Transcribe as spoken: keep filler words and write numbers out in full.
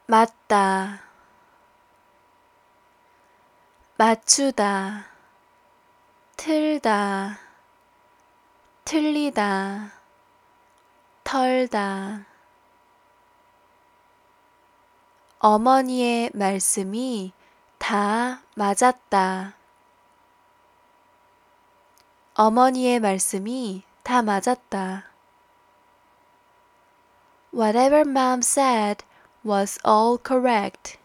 맞다, 맞추다, 틀다, 틀리다, 털다. 어머니의 말씀이 다 맞았다. 어머니의 말씀이 다 맞았다. Whatever mom said was all correct.